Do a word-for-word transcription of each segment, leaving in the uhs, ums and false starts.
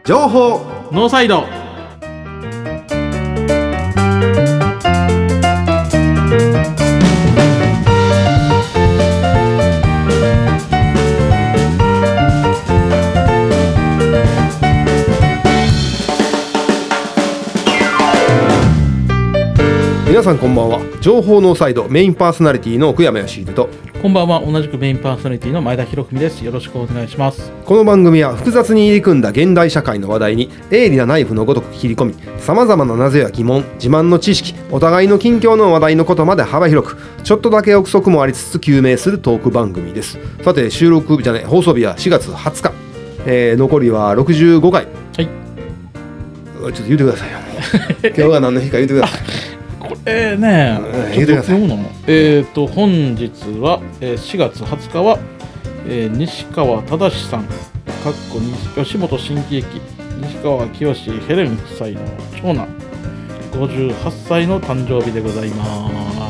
情報ノーサイド。 皆さんこんばんは。情報ノーサイドメインパーソナリティの奥山義秀と、 こんばんは。同じくメインパーソナリティの前田博文です。よろしくお願いします。 この番組は複雑に入り組んだ現代社会の話題に鋭利なナイフのごとく切り込み、さまざまな謎や疑問、自慢の知識、お互いの近況の話題のことまで幅広く、ちょっとだけ憶測もありつつ究明するトーク番組です。さて、収録日じゃない放送日はしがつはつか、えー、残りはろくじゅうごかい。 はい、 ちょっと言ってくださいよ今日が何の日か言ってくださいこれね、 うん、言ってください。 えーと本日は、えー、しがつはつかは、えー、西川忠さんかっこ吉本新喜劇西川きよしヘレン夫妻の長男ごじゅうはっさいの誕生日でございます。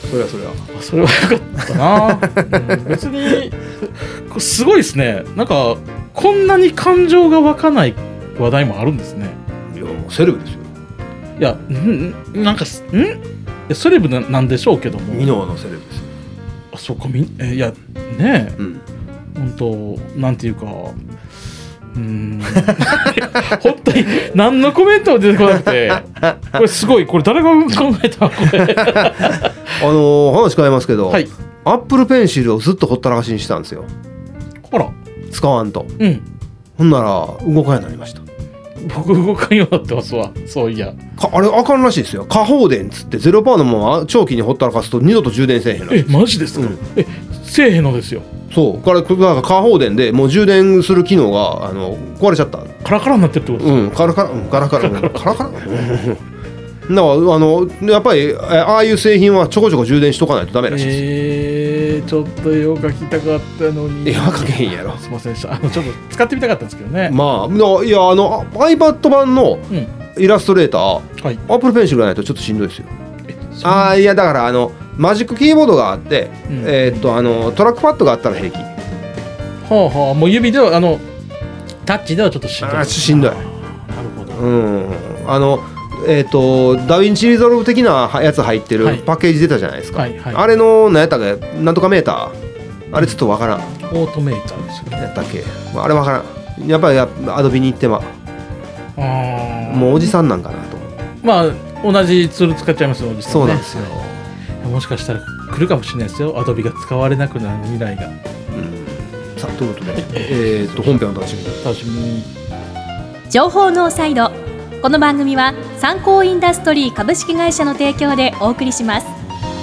それはそれはそれはよかったな、うん、別にすごいですね。なんかこんなに感情が湧かない話題もあるんですね。 いや、もうセレブですよ。 いや、んなんかんいやセレブ な, なんでしょうけども、 ミノアのセレブですよ。 あ、そうか、みえいやねえ、うん、本当なんていうか、うーん本当に何のコメントも出てこなくて、これすごい、これ誰が考えたこれあのー、話変えますけど、 はい、 アップルペンシルをずっとほったらかしにしたんですよ。 ほら、 使わんと、 うん、 ほんなら動かんようになりました。 僕動かんようになってますわ。そういやかあれあかんらしいですよ。過放電っつって ゼロパーセント のまま長期にほったらかすと二度と充電せえへんらしい。 え、マジですか、うん、え、せえへんのですよ。そうからだから過放電でもう充電する機能があの壊れちゃった。 カラカラになってるってことですか。 うん、カラカラ、うん、カラカラカラカラカラだからあのやっぱりああいう製品はちょこちょこ充電しとかないとダメらしいです。 えー、ちょっと絵を描きたかったのに。 絵は描けへんやろ。 すいませんでした。あのちょっと使ってみたかったんですけどね。 まあいや、あの iPad 版のイラストレーター、うん、はい、Apple Pencil がないとちょっとしんどいですよ。ああ、いやだからあのマジックキーボードがあって、うん、えー、っとあのトラックパッドがあったら平気。はあはあ、もう指ではあのタッチではちょっとしんどい。 あ、しんどい。なるほど。 うん、あのえー、とダヴィンチリゾルブ的なやつ入ってるパッケージ出たじゃないですか、はいはいはい、あれの何やったっけ、なんとかメーター、あれちょっとわからん。 オートメーターですよね。 やったっけ、あれわからん。やっぱりアドビに行ってまあもうおじさんなんかなと。 まあ同じツール使っちゃいますよ、おじさん、ね、 そうなんですよ。 もしかしたら来るかもしれないですよ、アドビが使われなくなる未来が、うん、 さあということで、えー、っと本編を楽しみに楽しみに。 情報ノーサイド。この番組は参考インダストリー株式会社の提供でお送りします。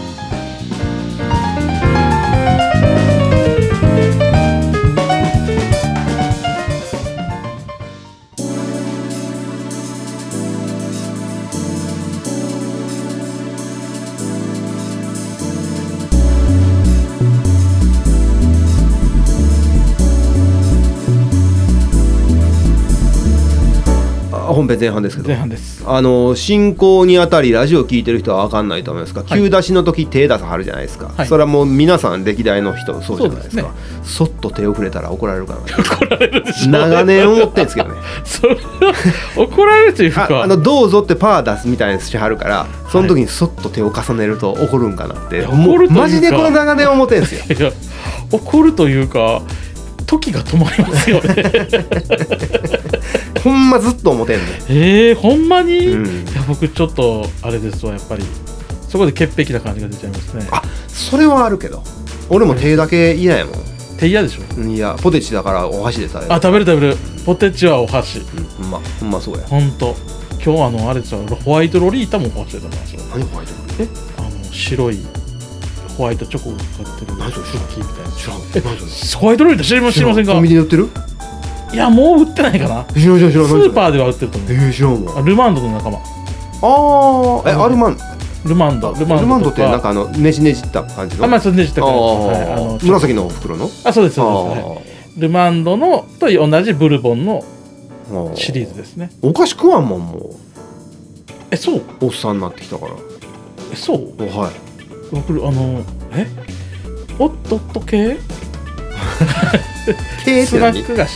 本編前半ですけど、 前半です。 あの進行にあたりラジオ聞いてる人は分かんないと思いますが、はい、急出しの時手出さはるじゃないですか、はい、それはもう皆さん歴代の人そうじゃないですか。 そうですね、そっと手を触れたら怒られるかな怒られるでしょ。 長年思ってんですけどねそれは怒られるというか、 ああのどうぞってパー出すみたいにしはるから、その時にそっと手を重ねると怒るんかなって、はい、もうマジでこれ長年思ってんですよいや怒るというか時が止まりますよねほんまずっと思ってんね。 えー、ほんまに、うん、いや僕ちょっとあれですわ、やっぱりそこで潔癖な感じが出ちゃいますね。 あ、それはあるけど俺も手だけ嫌やもん。 手嫌でしょ。 いや、ポテチだからお箸で食べる。 あ、食べる食べる。ポテチはお箸、うん、 ほんまほんまそうや。 ほんと今日あのあれですよ、ホワイトロリータもお箸で食べますよ。 何ホワイトロリータ？ え、あの白いホワイトチョコがかかってる何それ、 クッキーみたいな。 知らん。え、何それホワイトロリータ知りませんか？ コンビニで売ってる？ いや、もう売ってないかな。 知らん知らん知らん。 スーパーでは売ってると思う。 えー、知らんわ。 ルマンドの仲間。 ああ、え、アルマンルマンドルマンドルマンドってなんかあのねじねじった感じの。 あ、まあ、そうねじった感じ、はい、 あの紫の袋の。 あ、そうですそうです、はい、ルマンドのと同じブルボンのシリーズですね。 お菓子食わんもんもう。 え、そう？ おっさんになってきたから。 え、そう？ はい。 僕あのえおっとっと系系ってスナック菓子とか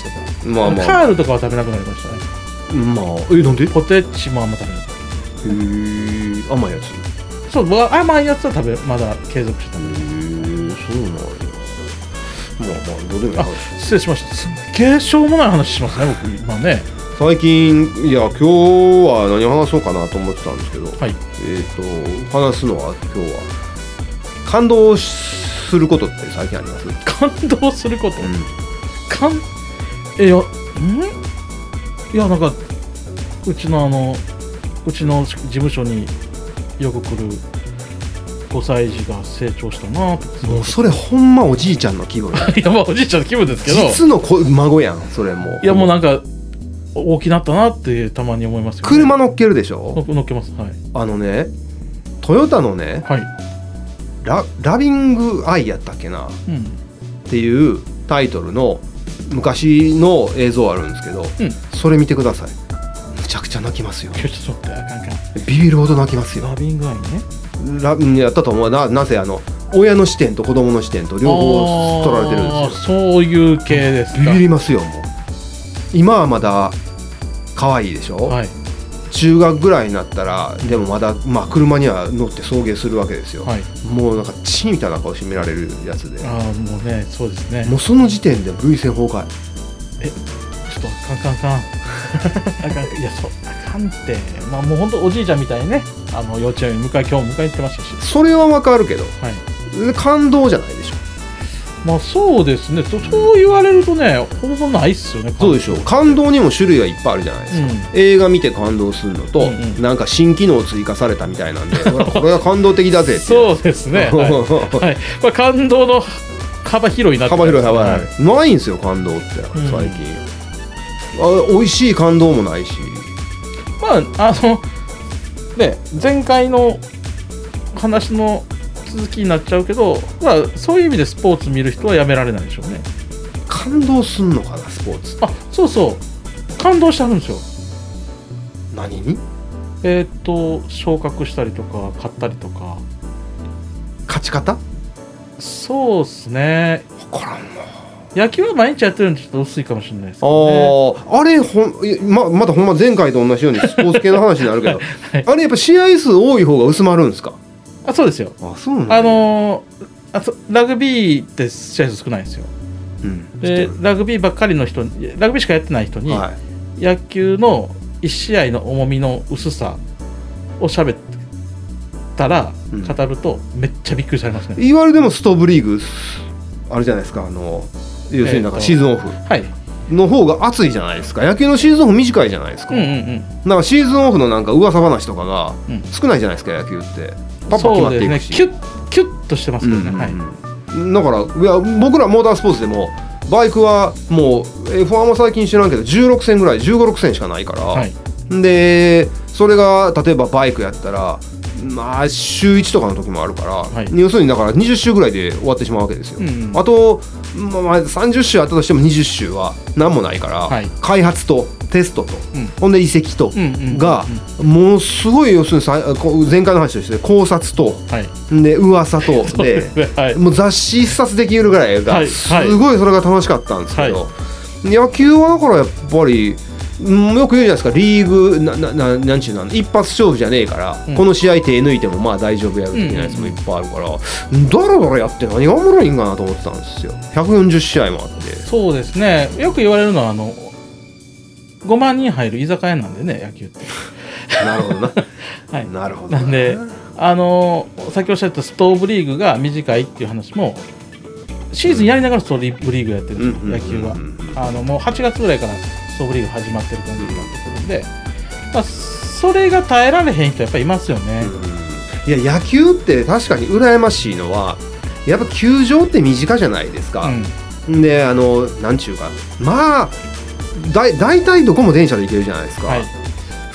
まあまあカールとかは食べなくなりましたね。 まあえなんで？ ポテチもあんま食べなくなっへー甘いやつ。 た。そう僕は甘いやつは食べまだ継続して食べる。 へーそうなんや。まあまあどうでもいいあ話。 失礼しました。すっげえしょうもない話しますね僕今ね。 最近いや今日は何を話そうかなと思ってたんですけど、 はい。 えっ、と話すのは今日は感動することって最近あります？ 感動すること。 うんかんえいやんいやなんかうちのあのうちの事務所によく来るごさい児が成長したなとか。 もうそれほんまおじいちゃんの気分いやまあおじいちゃんの気分ですけど、 実の子孫やんそれもう。 いやもうなんか大きなったなってたまに思いますよ、ね、 車乗っけるでしょ。 乗っけます。はいあのねトヨタのねはい。 ラ, ラビングアイやったっけなっうんていうタイトルの昔の映像あるんですけど、 うんそれ見てください。むちゃくちゃ泣きますよ。 ちょっと待ってあかんかん。 ビビるほど泣きますよ。 ラビングアイね。 ラうんやったと思うな。なぜあの親の視点と子供の視点と両方取られてるんですよ。 あーそういう系ですか。 ビビりますよもう。今はまだ可愛いでしょ、 はい中学ぐらいになったらでもまだ、まあ、車には乗って送迎するわけですよ、 はい。 もうなんか血みたいな顔して見られるやつで、 ああもうねそうですね。 もうその時点で涙腺崩壊。 ちょっとあかんあかんあかんあかんいやそうあかんってまあもう本当おじいちゃんみたいにねあの幼稚園に迎え今日迎え行ってましたし。 それはわかるけどはい。 感動じゃないでしょ。 まあそうですね。そそう言われるとねほぼないっすよね。 そうでしょう。感動にも種類がいっぱいあるじゃないですか、 うん映画見て感動するのと、 うんうんなんか新機能追加されたみたいなんでこれこれは感動的だぜってそうですね。はい。はい、これ感動の幅広いなって幅広い幅はい広い、ないんですよ感動って最近、あ美味しい感動もないし。 まああのね前回の話の続きになっちゃうけど、まあそういう意味でスポーツ見る人はやめられないでしょうね。 感動すんのかなスポーツ。 あそうそう感動してあるんですよ。 何に？ えーっと昇格したりとか勝ったりとか。 勝ち方？ そうですね。 分からんな。 野球は毎日やってるんでちょっと薄いかもしれないですけどね。 あああれほんいままだほんま前回と同じようにスポーツ系の話になるけど、 はいあれやっぱ試合数多い方が薄まるんですか？ あそうですよ。 あそうなんだ、 あのーあそラグビーって試合数少ないんですよ。 うん、 でラグビーばっかりの人にラグビーしかやってない人に、 は野球のいち試合の重みの薄さを喋ったら、 うん語るとめっちゃびっくりされますね。 い、いわゆるでもストーブリーグあるじゃないですか、あの要するになんかシーズンオフはい。 の方が熱いじゃないですか。野球のシーズンオフ短いじゃないですか、 うんうんうん。 なんかシーズンオフのなんか噂話とかがうん少ないじゃないですか野球ってパッパ決まっていくし、 そうですね。キュッキュッとしてますけどね。はい。 うん、だからいや僕らモータースポーツでもバイクはもう エフワン も最近知らんけどじゅうろくせんぐらいじゅうご、ろくせんしかないから、 はい。 でそれが例えばバイクやったらまあ週いちとかの時もあるから、 はい要するにだからにじゅっ周ぐらいで終わってしまうわけですよ、 うんうんあと、まあまあ、さんじゅっ周あったとしてもにじゅっ周は何もないから、 はい開発とテストと、 うんほんで移籍と、 うんうんうんうんがもうすごい要するにさこう前回の話として考察とはい。 で噂とそうでですね。はい。 もう雑誌一冊できるぐらいがはいすごいそれが楽しかったんですけど、野球はだからやっぱりうんよく言うじゃないですかリーグななななんちゅうの一発勝負じゃねえから、 うんこの試合手抜いてもまあ大丈夫やる的なやつもいっぱいあるから、だらだらやって何がおもろいんかなと思ってたんですよ。ひゃくよんじゅう試合もあってそうですね。よく言われるのはあのごまんにん入る居酒屋なんでね野球って。 なるほどなはい。 なるほどなんであの先おっしゃったストーブリーグが短いっていう話もシーズンやりながらストーブリーグやってるんですよ、野球は。あのもうはちがつぐらいからストーブリーグ始まってる感じになってくるんで、まあ、それが耐えられへん人やっぱりいますよね。 いや野球って確かに羨ましいのはやっぱ球場って身近じゃないですか、 うんであのなんちゅうかまあだ大体どこも電車で行けるじゃないですか、 はい。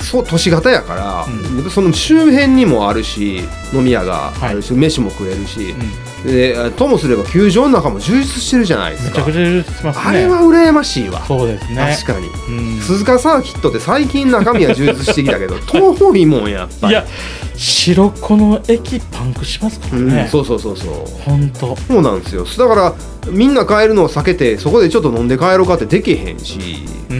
そう都市型やから、 うん、 その周辺にもあるし飲み屋があるし、はい、飯も食えるし、うん、でともすれば球場の中も充実してるじゃないですか。 めちゃくちゃ充実してますね。 あれは羨ましいわ。 そうですね、 確かに、 うん、 鈴鹿サーキットって最近中身は充実してきたけど遠いもんやっぱり。 いや白子の駅パンクしますからね、 うん、そうそうそうそう本当そうなんですよ。だからみんな帰るのを避けてそこでちょっと飲んで帰ろうかってできへんし、うん、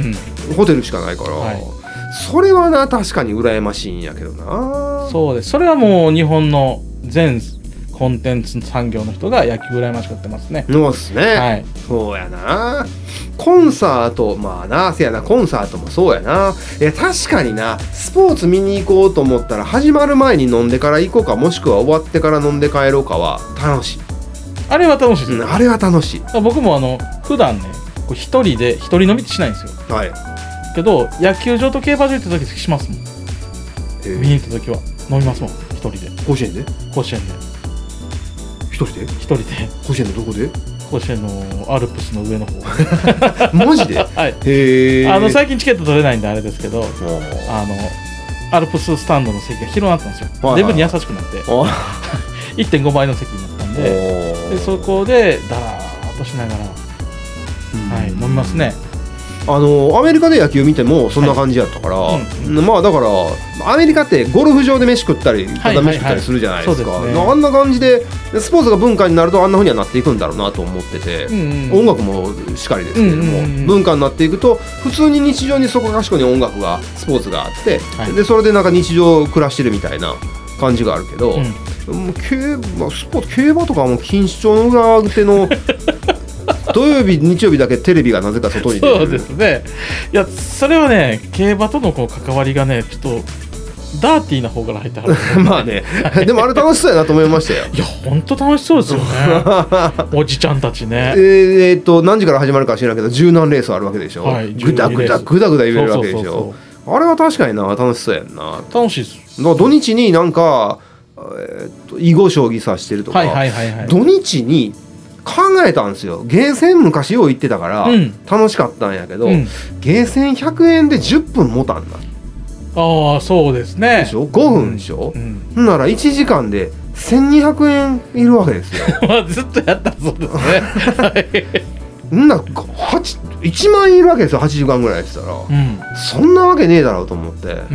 ホテルしかないから、はい、それはな確かに羨ましいんやけどな。 そうです。それはもう日本の全コンテンツ産業の人が野球羨ましがってますね。 そうですね、 はい、 そうやな。コンサートまあなせやなコンサートもそうやな。いや確かになスポーツ見に行こうと思ったら始まる前に飲んでから行こうかもしくは終わってから飲んで帰ろうかは楽しい。 あれは楽しいです、 うん、あれは楽しい。 僕もあの普段ねこう一人で一人飲みってしないんですよ。 はい。 けど野球場と競馬場行った時しますもん。見に行った時は飲みますもん一人で。 甲子園で甲子園で一人で一人で甲子園のどこで甲子園のアルプスの上の方マジで、 はい、 へあの最近チケット取れないんであれですけどあのアルプススタンドの席が広くなったんですよ、はいはい、デブに優しくなっていってんごばいの席になったん で, でそこでダラーっとしながら、はい、飲みますね。 あのアメリカで野球見てもそんな感じやったから、はいうんうん、まあだからアメリカってゴルフ場で飯食ったりただ飯食ったりするじゃないですか。あんな感じでスポーツが文化になるとあんな風にはなっていくんだろうなと思ってて、うんうん、音楽もしかりですけれども、うんうんうん、文化になっていくと普通に日常にそこかしこに音楽がスポーツがあって、はい、でそれでなんか日常を暮らしてるみたいな感じがあるけど、うん、もう競馬スポーツ競馬とかはもう錦糸町の裏手の土曜日日曜日だけテレビがなぜか外に出てる。 そうですね。いやそれはね競馬とのこう関わりがねちょっとダーティーな方から入ってはる、 ね、まあねでもあれ楽しそうやなと思いましたよ。 いや本当楽しそうですよねおじちゃんたちね。 えー、っと何時から始まるか知らんけど十何レースあるわけでしょ、はい、ぐだぐだぐだぐだ言えるわけでしょ。そうそうそうそうあれは確かにな楽しそうやんな。 楽しいです。 だから土日になんか、えー、っと囲碁将棋さしてるとか、はいはいはいはい、土日に考えたんですよ。ゲーセン昔よう行ってたから楽しかったんやけど、うん、ゲーセンひゃくえんでじゅっぷん持たんな。 ああそうですね。 でしょごふんでしょ、うんうん、ならいちじかんでせんにひゃくえんいるわけですよずっとやったらそうですねんないちまん円いるわけですよはちじかんぐらいやってたら、うん、そんなわけねえだろうと思って、うんうんうん、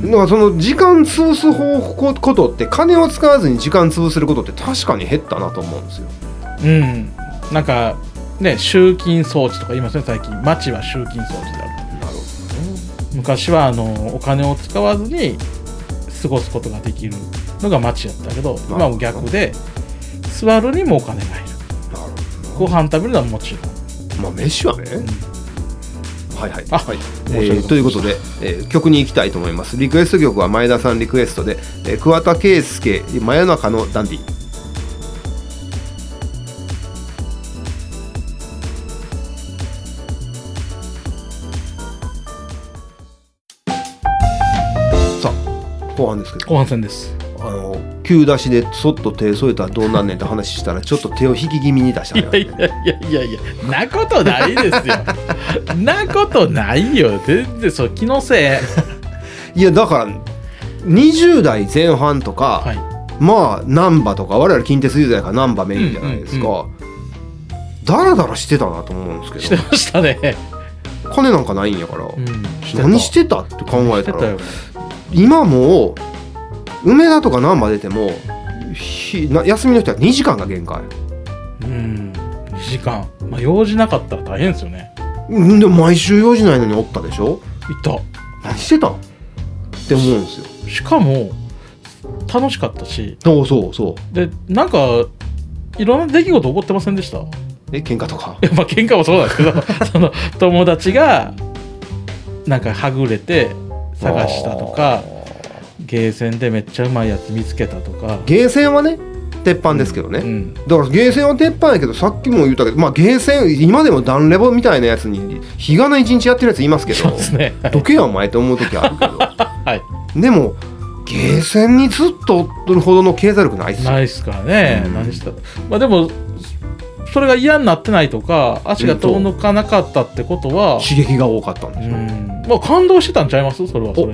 だからその時間潰す方法ことって金を使わずに時間潰せることって確かに減ったなと思うんですよ。 うん、なんかね集金装置とか言いますね最近。町は集金装置である。なるほどね。昔はあのお金を使わずに過ごすことができるのが町やったけど今も逆で座るにもお金がいる。なるほど。ご飯食べるのはもちろんまあ飯はね、うん、はいはい、あ、はいえー、ということで、えー、曲に行きたいと思います。リクエスト曲は前田さんリクエストで、えー、桑田佳祐真夜中のダンディ。後半ですけど後半戦です。 あの急出しでそっと手添えたらどうなんねんって話したらちょっと手を引き気味に出したね。 いやいやいやいやなことないですよなことないよ全然そう気のせい。いやだからにじゅう代前半とか、はい、まあ難波とか我々近鉄ユーザーから難波メインじゃないですか、うんうんうん、だらだらしてたなと思うんですけど。 してましたね。 金なんかないんやから、うん、 し何してたって考えたら今もう梅田とか難波出てもひな休みの人はにじかんが限界。 うんにじかん、まあ、用事なかったら大変ですよね。 んでも毎週用事ないのにおったでしょ。 いた。 何してたんって思うんですよ。 しかも楽しかったし。 そうそうそうでなんかいろんな出来事起こってませんでした？ え喧嘩とか。 いやまあ喧嘩もそうなんですけどその友達がなんかはぐれて探したとかゲーセンでめっちゃうまいやつ見つけたとか。 ゲーセンはね鉄板ですけどね、うんうん、だからゲーセンは鉄板やけどさっきも言ったけど、まあ、ゲーセン今でもダンレボみたいなやつに日がな一日やってるやついますけどね、はい、 どけやお前って思う時あるけど、 はい、 でもゲーセンにずっとおるほどの経済力ないっすよ。 ないっすからね、うん、何した、まあ、でもそれが嫌になってないとか足が遠のかなかったってことは、 刺激が多かったんでしょう、 うん、まあ、感動してたんちゃいますそれはそれで。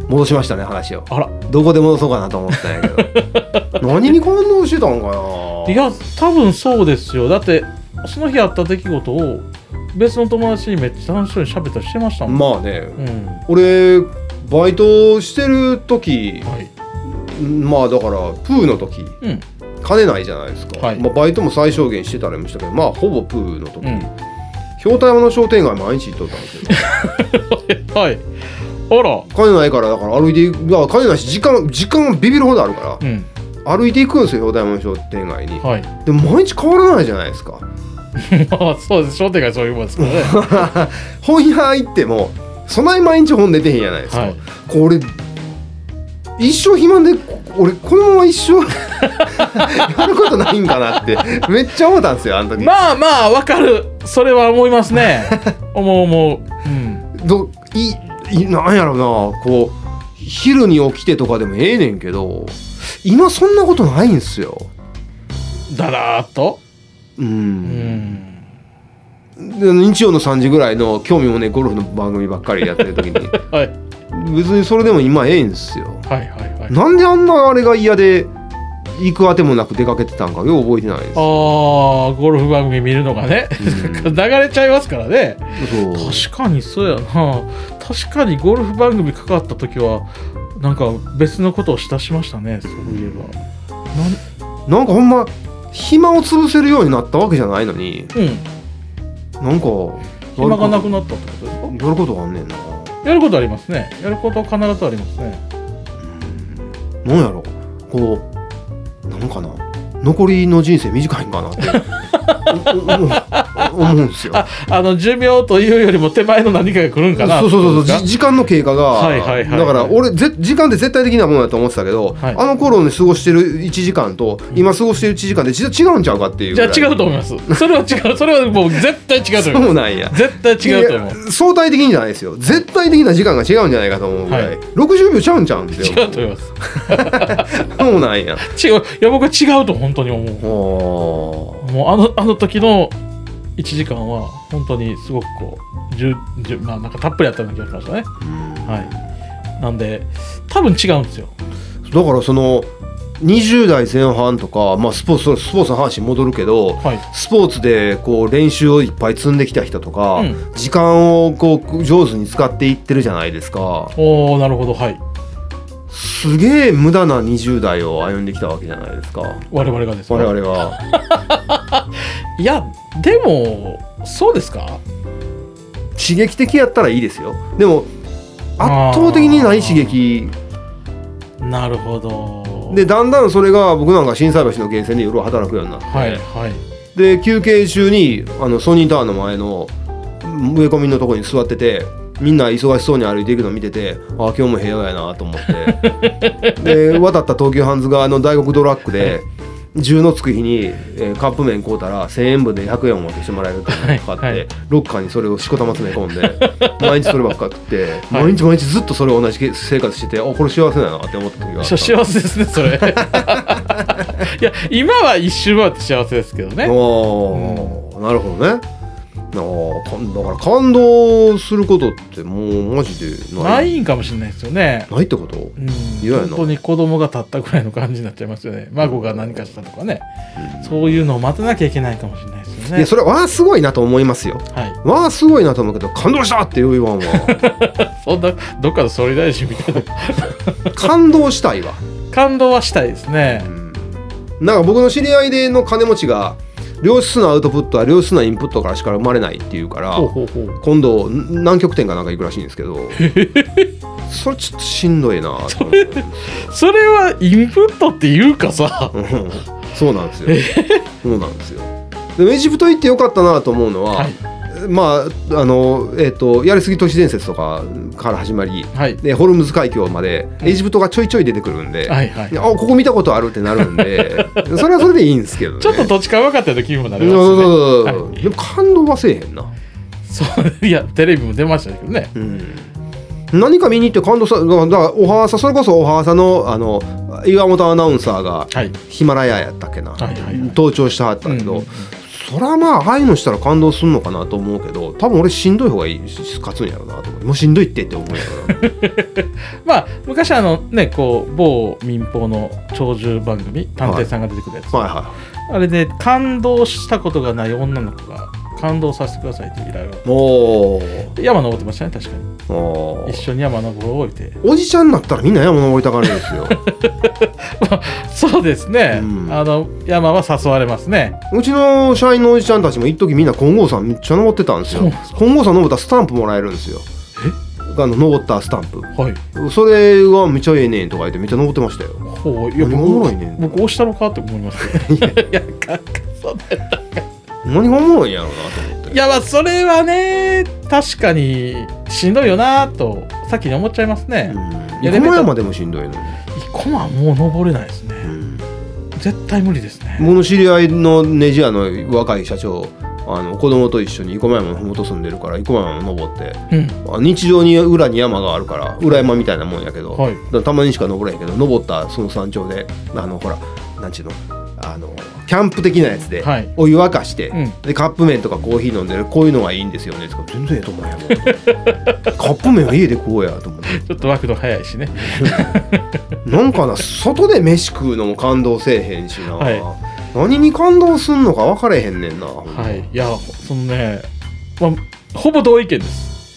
戻しましたね話を。 あら、 どこで戻そうかなと思ったんやけど何に感動してたんかな。 いや多分そうですよ。だってその日あった出来事を別の友達にめっちゃ楽しそうに喋ったりしてましたもん。 まあね、 うん、 俺バイトしてる時、 はい、 まあだからプーの時、 うん、 金ないじゃないですか、 はい、 まあ、バイトも最小限してたりもしたけど、まあほぼプーの時、 うん、 兵太山の商店街毎日行っとったんですよはい、あら、 金ないからだから歩いていく、いや金ないし時間時間ビビるほどあるから、うん、歩いていくんですよ兵太山の商店街に、はい、でも毎日変わらないじゃないですかまあそうです、商店街そういうもんですからね本屋行ってもそない毎日本出てへんじゃないですか、はい、これ一生肥満で俺このまま一生やることないんかなってめっちゃ思ったんですよあの時。 まあまあわかる、それは思いますね思う思う、うん、 どいいなんやろうな、こう昼に起きてとかでもええねんけど今そんなことないんすよ。 だらーっとうん、うん、で日曜のさんじぐらいの興味もねゴルフの番組ばっかりやってる時に、はい、別にそれでも今ええんすよ、はいはいはい、なんであんなあれが嫌で行くあてもなく出かけてたんかよう覚えてないです。 ああ、ゴルフ番組見るのがね、うん、流れちゃいますからね。そう確かにそうやな。確かにゴルフ番組かかった時はなんか別のことをしだしましたね、そういえば。な ん, なんかほんま暇を潰せるようになったわけじゃないのに、うん、なんか暇がなくなったってことですか。 やることがあんねんな。 やることありますね。やることは必ずありますね。 うん、なんやろこうなんかな、残りの人生短いんかなって思うんですよ。 あ、あの寿命というよりも手前の何かが来るんかな。 そうそうそうそう、時間の経過が、はいはいはいはい、だから俺ぜ時間って絶対的なものだと思ってたけど、はい、あの頃に過ごしてるいちじかんと今過ごしてるいちじかんで実は違うんちゃうかっていう。 じゃあ違うと思います。それは違う、それはもう絶対違うと思います。 そうなんや。 絶対違うと思う。 相対的にじゃないですよ。絶対的な時間が違うんじゃないかと思うぐらい、はい、ろくじゅうびょうちゃうんちゃうんですよ。 違うと思いますそうなんや。 違う、いや僕は違うと本当に思う。もうあのあの時のいちじかんは本当にすごくこうじゅじゅ、まあ、なんかたっぷりあったような気がしましたね。はい、なんで多分違うんですよ。 だからそのにじゅう代前半とか、まあ、スポーツスポーツの話に戻るけど、はい、スポーツでこう練習をいっぱい積んできた人とか、うん、時間をこう上手に使っていってるじゃないですか。 おー、なるほど。はい、 すげえ無駄なにじゅう代を歩んできたわけじゃないですか、 我々がですか。 我々はいやでもそうですか。 刺激的やったらいいですよ。でも圧倒的にない刺激。 なるほど。 でだんだんそれが僕なんか心斎橋の源泉で夜働くようになって、はいはい、で休憩中にあのソニータワーの前の植え込みのところに座っててみんな忙しそうに歩いていくのを見てて、ああ今日も平和やなと思ってで渡った東急ハンズ側の大黒ドラッグでじゅうのつく日に、えー、カップ麺買うたらせんえんぶんでひゃくえんおまけしてもらえるっていうのがかかって、はいはい、ロッカーにそれをしこたま詰め込んで毎日そればっか食って、はい、毎日毎日ずっとそれを同じ生活してて、あこれ幸せだなって思った時があった。 幸せですねそれいや今は一周回って幸せですけどね。 お、うん、なるほどね。あだから感動することってもうマジでないないんかもしれないですよね。 ないってこと、うん、嫌やな。 本当に子供が立ったぐらいの感じになっちゃいますよね。孫が何かしたとかね、うん、そういうのを待たなきゃいけないかもしれないですよね。 いやそれはすごいなと思いますよ、はい、わあすごいなと思うけど感動したって言わんわそんなどっかの総理大臣みたいな感動したいわ。 感動はしたいですね、うん、 なんか僕の知り合いでの金持ちが良質なアウトプットは良質なインプットからしか生まれないっていうからほうほうほう今度南極点かなんか行くらしいんですけどそれちょっとしんどいなそれそれはインプットっていうかさそうなんですよそうなんですよ。でエジプト行ってよかったなと思うのは、はい、まああのえー、とやりすぎ都市伝説とかから始まり、はい、でホルムズ海峡までエジプトがちょいちょい出てくるんで、はいはいはい、あここ見たことあるってなるんでそれはそれでいいんですけどね。 ちょっと土地勘分かったような気分になりますね。そうそうそう、はい、 でも感動はせえへんな。 そういやテレビも出ましたけどね、うん、 何か見に行って感動さだからおはさそれこそおはさのあの岩本アナウンサーがヒマラヤやったっけな、はいはいはい、登頂してはったけど、うんうんうん、 そらまあああいうのしたら感動するのかなと思うけど、多分俺しんどい方がいい勝つんやろうなと思って、もうしんどいってって思うんやろなまあ昔あのねこう某民放の長寿番組探偵さんが出てくるやつ、 はいはいはい、 あれで感動したことがない女の子が感動させてくださいという依頼を、 お山登ってましたね。確かにお一緒に山登ろう置いて、 おじちゃんになったらみんな山登りたがるんですよまあ、そうですね、うん、あの山は誘われますね。 うちの社員のおじちゃんたちも一時みんな金剛山めっちゃ登ってたんですよ。金剛山登ったらスタンプもらえるんですよ。えあの登ったスタンプ、はい、それがめっちゃええねんとか言ってめっちゃ登ってましたよ。 ほう、いや何がおもろいねん。 僕押したのかって思いますけどいやかかそうだよ何がおもろいんやろうなと思って。 いやまあそれはね確かにしんどいよなと先に思っちゃいますね。 生駒山でもしんどいのに生駒はもう登れないですね、うん、絶対無理ですね。 僕の知り合いのネジ屋の若い社長、あの子供と一緒に生駒山のふもと住んでるから生駒山登って、うん、日常に裏に山があるから裏山みたいなもんやけど、はい、たまにしか登れへんけど登ったその山頂であのほらなんちゅうのあのキャンプ的なやつでお湯沸かして、はい、うん、でカップ麺とかコーヒー飲んでるこういうのがいいんですよねとか全然ええと思うやもんカップ麺は家で食おうやと思ってちょっと沸くの早いしねなんかな外で飯食うのも感動せえへんしな、はい、何に感動すんのか分かれへんねんな。 はい、いやそのね、まあ、ほぼ同意見です。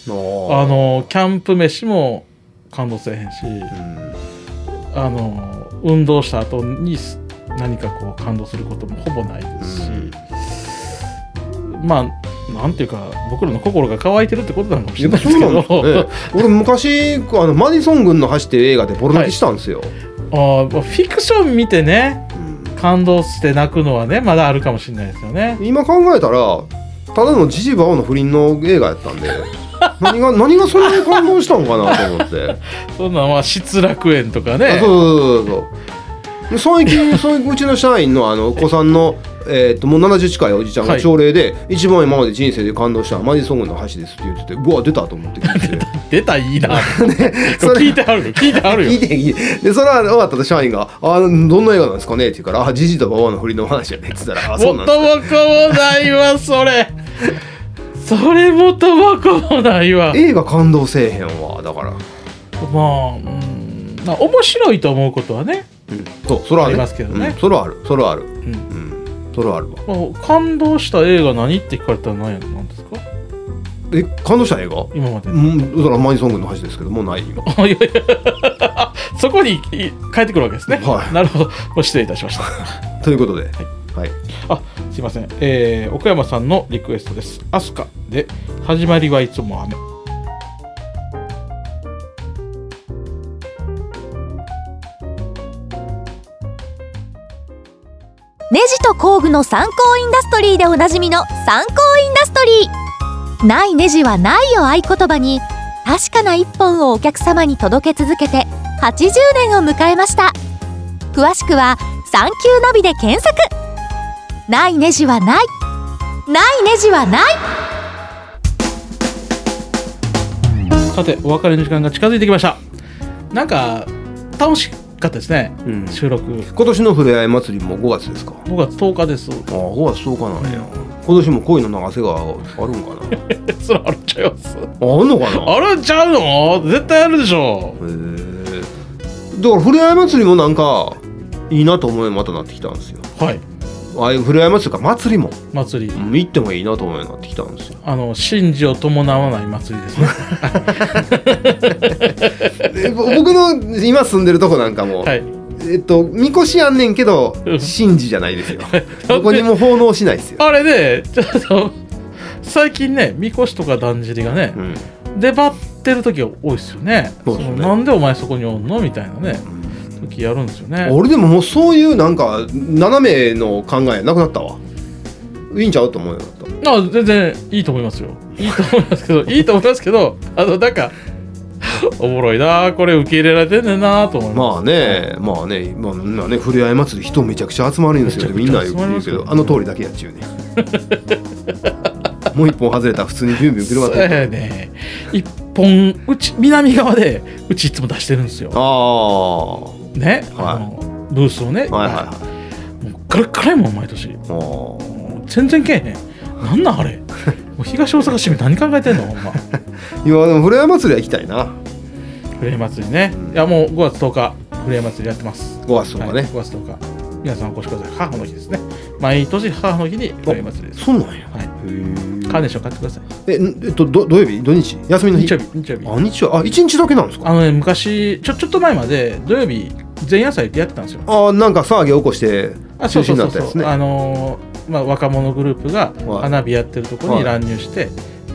あのキャンプ飯も感動せえへんし、うん、あの運動した後に何かこう感動することもほぼないですし、うん、まあなんていうか僕らの心が乾いてるってことなのかもしれないですけど、ね、 俺昔あのマディソン軍の走ってる映画でボロ泣きしたんですよ、はい、 あフィクション見てね、うん、感動して泣くのはねまだあるかもしれないですよね。 今考えたらただのジジバオの不倫の映画やったんで何が何がそれに感動したのかなと思ってそんなまあ失楽園とかね。 そうそうそうそう最近そういううちの社員のあのお子さんの、えー、ともうななじゅう近いおじちゃんが朝礼で、はい、一番今まで人生で感動したマディソン軍の橋ですって言ってて、うわ出たと思って聞いて出たいいな、ね、それ聞いてあるよ聞いてあるよ聞いて聞いてでそれは終わったと社員があどんな映画なんですかねって言うからあジジとババアの不倫の話やねって言ったらあそうなんですか元も子もないわそれそれ元も子もないわ。 映画感動せえへんわだからまあ、うん、まあ面白いと思うことはね、 うん、そうそれはありますけどね、 うん、それはあるそれはある、うんうん、それはあるわ、 まあ、感動した映画何って聞かれたら何やなんですか。 え感動した映画今まで、 うん、だからマディソン軍の橋ですけどもうない今いやいやそこに帰ってくるわけですね、はい、なるほど失礼いたしましたということで、はいはい、あすいません、えー、奥山さんのリクエストです。アスカで始まりはいつも雨。 ネジと工具の参考インダストリーでおなじみの参考インダストリー。ないネジはないを合言葉に確かな一本をお客様に届け続けてはちじゅうねんを迎えました。詳しくはサンキューナビで検索。ないネジはない、ないネジはない。 さてお別れの時間が近づいてきました。なんか楽しかったですね、うん、収録。 今年のふれあい祭りもごがつですか。 ごがつとおかです。 ああごがつとおかなんや、うん、今年も恋の流せがあるんかなそれあるんちゃいます。 あるのかな。 あるんちゃうの。絶対あるでしょ。へえ。だからふれあい祭りもなんかいいなと思いまたなってきたんですよ。 はい。 ああいうふれあい祭りか祭りも祭り、 うん、行ってもいいなと思うようになってきたんですよ。 あの神事を伴わない祭りですね僕の今住んでるとこなんかも、はい、えっとみこしやんねんけど神事じゃないですよどこにも奉納しないですよあれねちょっと最近ねみこしとかだんじりがね、うん、出張ってる時が多いですよね。そうですね。そのなんでお前そこにおんのみたいなね、うん時やるんですよね。 俺でももうそういうなんか斜めの考えなくなったわ。いいんちゃうと思うようになった。 あ全然いいと思いますよ。いいと思いますけどいいと思いますけどあのなんかおもろいなこれ受け入れられてんねんなと思います。 まあねまあねまあねふれあい祭り人めちゃくちゃ集まるんですよ。みんな言うけどあの通りだけやっちゅうねもう一本外れたら普通にビュンビュン車ってそうやね一本うち南側でうちいつも出してるんですよ。 ああね、 はい、あのブースをね、はいはいはい、もうガラッガラやもん毎年全然けえへん。なんなんあれもう東大阪市民何考えてんのほんま。 いやでもふれあい祭りは行きたいな。 ふれあい祭りね、いやもうごがつとおかふれあい祭りやってます。 ごがつとおかね、 はい、ごがつとおか皆さんお越しください。母の日ですね。毎年母の日にふれあい祭りです。 そうなんや、はい、へカーネーション買ってください。 ええっとど土曜日土日休みの日、 日曜日日曜日あ日曜あ一日だけなんですか。 あのね昔ちょちょっと前まで土曜日前夜祭ってやってたんですよ。 あなんか騒ぎ起こして中止になったやつね。 あのーまあ、若者グループがはい花火やってるところに乱入して、 はい、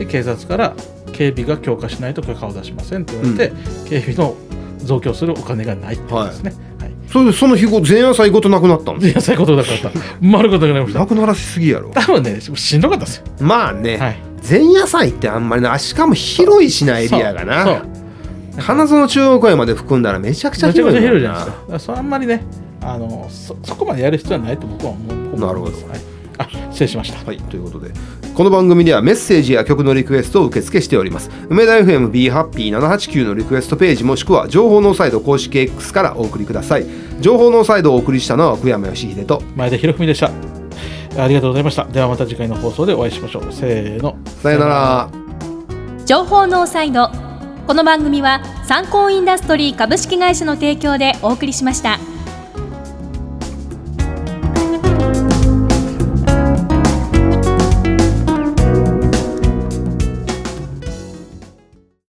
で警察から警備が強化しないと許可を出しませんって言われて、うん、警備の増強するお金がないって言うんですね、はいはい、 それでその日後前夜祭ごとなくなったんです。 前夜祭ごとなくなった丸ごとなくなりました。 なくならしすぎやろ。 多分ねしんどかったですよ。 まあね、はい、前夜祭ってあんまりな、しかも広いしなエリアがな、そうそう花園中央公園まで含んだらめちゃくちゃ広いめちゃくちゃ広いじゃないですか。だからそれあんまりねあの そ, そこまでやる必要はないと僕は思う。 なるほど、 はい、あ失礼しました。 はい、ということでこの番組ではメッセージや曲のリクエストを受付しております。梅田 エフエム ビーハッピーななはちきゅうのリクエストページもしくは情報ノーサイド公式 X からお送りください。情報ノーサイドをお送りしたのは福山義秀と前田博文でした。ありがとうございました。ではまた次回の放送でお会いしましょう。せーのさよなら。 情報ノーサイド、この番組はサンコーインダストリー株式会社の提供でお送りしました。